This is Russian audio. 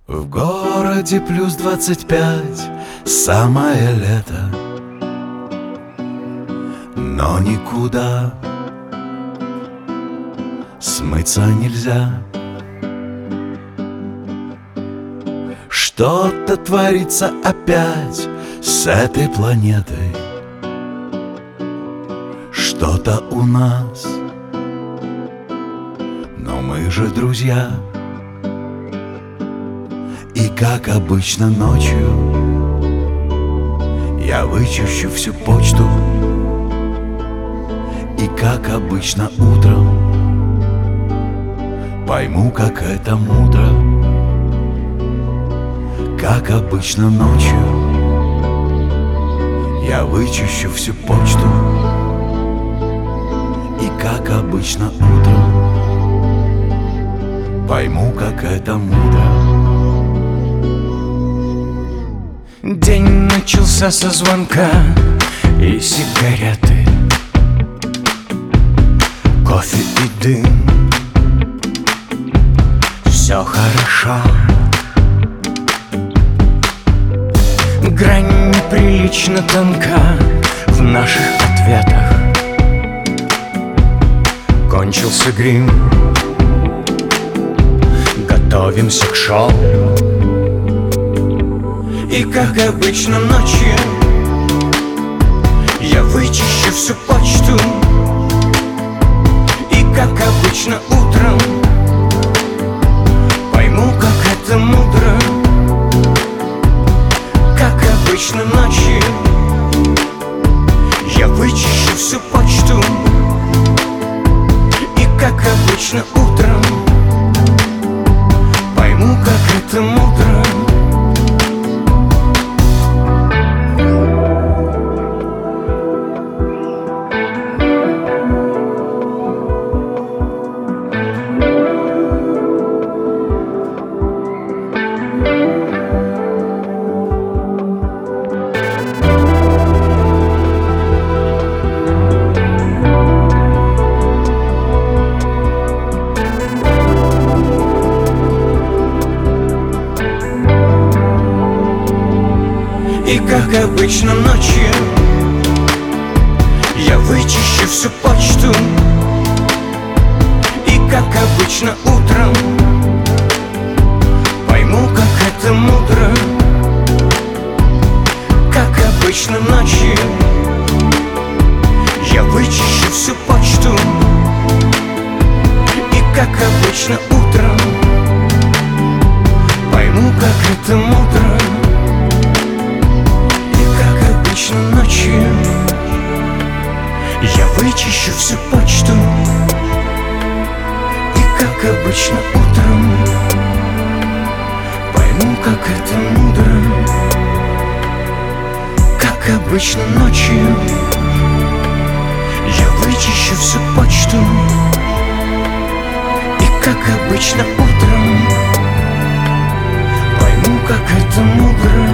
В городе плюс 25, самое лето, но никуда смыться нельзя. Что-то творится опять с этой планетой, что-то у нас, но мы же друзья. И как обычно ночью я вычищу всю почту, и как обычно утром пойму, как это мудро. Как обычно ночью я вычищу всю почту, и как обычно утром пойму, как это мудро. День начался со звонка и сигареты, кофе и дым. Все хорошо. Грань неприлично тонка в наших ответах. Кончился грим, готовимся к шоу. И как обычно ночью я вычищу всю почту, и как обычно утром пойму, как это мудро. Как обычно ночью я вычищу всю почту, и как обычно утром пойму, как это мудро. И как обычно ночью я вычищу всю почту, и как обычно утром пойму, как это мудро. Как обычно ночью я вычищу всю почту, и как обычно утром пойму, как это мудро. Обычно ночью я вычищу всю почту, и как обычно утром пойму, как это мудро. Как обычно ночью я вычищу всю почту, и как обычно утром пойму, как это мудро.